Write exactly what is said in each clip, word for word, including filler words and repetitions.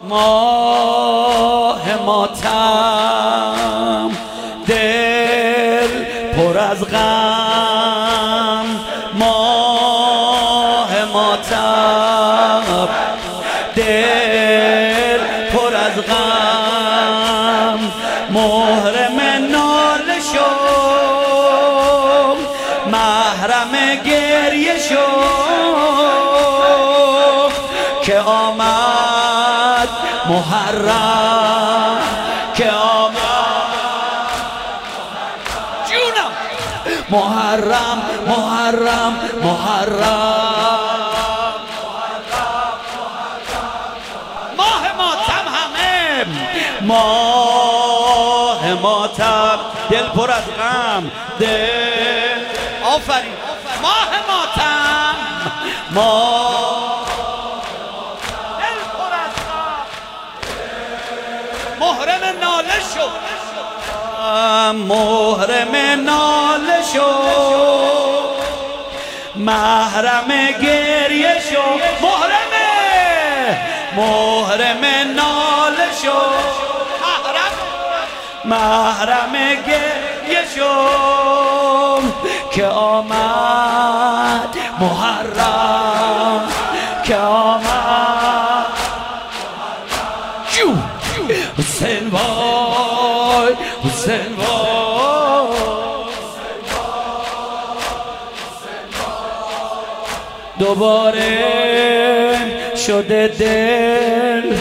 ماه ماتم دل پر از غم، ماه ماتم دل پر از غم، محرم ناله شد محرم گریه شد که آمد محرم، که آمد جونم محرم محرم محرم ماه ماتم همه، ماه ماتم دل پر از غم، دل آفرین ماه ماتم، ماه دل پر از غم، محرم ناله شد، محرم ناله شد محرم گریه شد، محرم محرم ناله شد محرم گریه شد که آمد محرم، که آمد جو حسین وای حسین وای دوباره شده دل،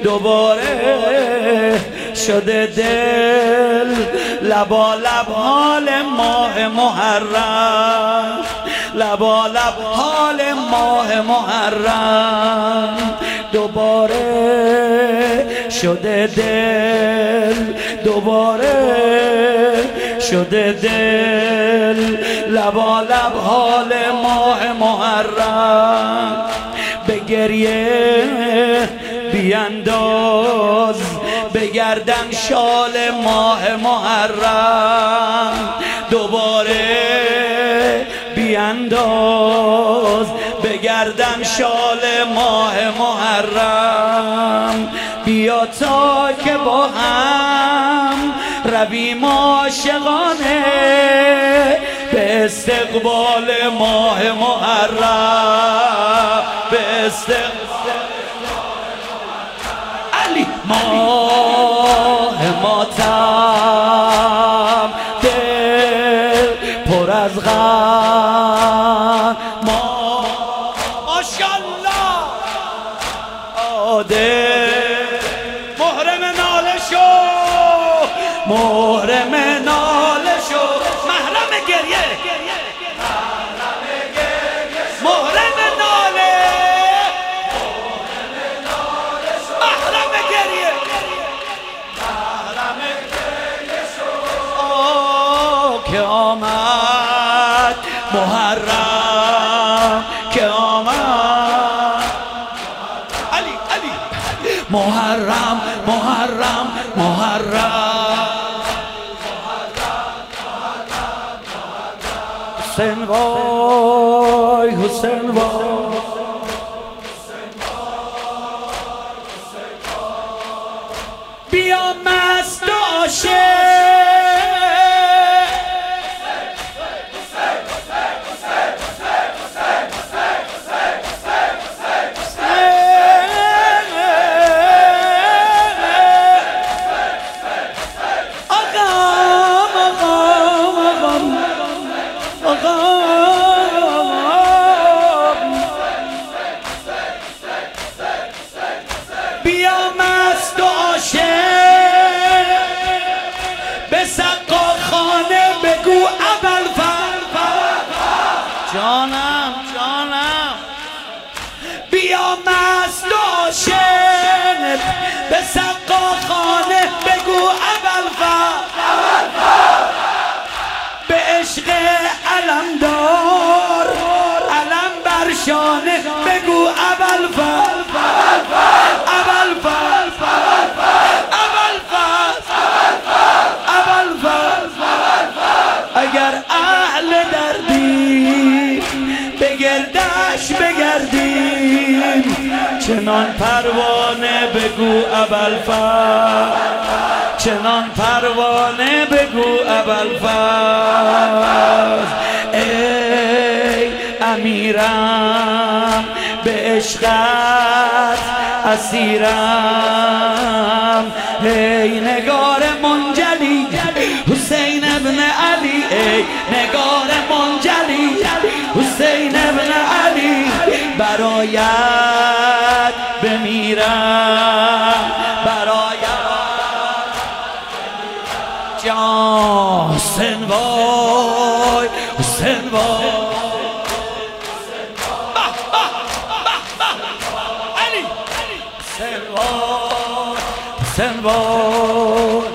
دوباره شده دل لبا لب حال ماه محرم، لبا لب حال ماه محرم، دوباره شده دل، دوباره شده دل لبا لب حال ماه محرم، به گریه بیانداز به گردن شال ماه محرم، دوباره بیانداز به گردن شال ماه محرم، بیا تا که با هم رویم عاشقانه به استقبال ماه محرم، به استقبال علی ماه ماتم دل پر از غم، ماشاءالله دل محرم ناله شد، محرم ناله شد محرم گریه، محرم ناله محرم گریه، محرم گریه شد که آمد محرم، که آمد علی علی محرم محرم محرم حسین وای حسین وای بیا مست و عاشق بیا مست و عاشق به سقا خانه بگو ابوالفضل جانم جانم، بیا مست و عاشق به سقا خانه بگو ابوالفضل به عشق علمدار علم بر شانه بگو ابوالفضل اگر اهل دردی به گردش بگردیم چنان پروانه بگو ابوالفضل، چنان پروانه بگو ابوالفضل. ای امیرم به عشقت اسیرم، ای نگار منجلی حسین ابن علی، ای نگار منجلی حسین ابن علی، برایت بمیرم، برایت جان حسین وای، حسین وای، حسین وای، حسین وای.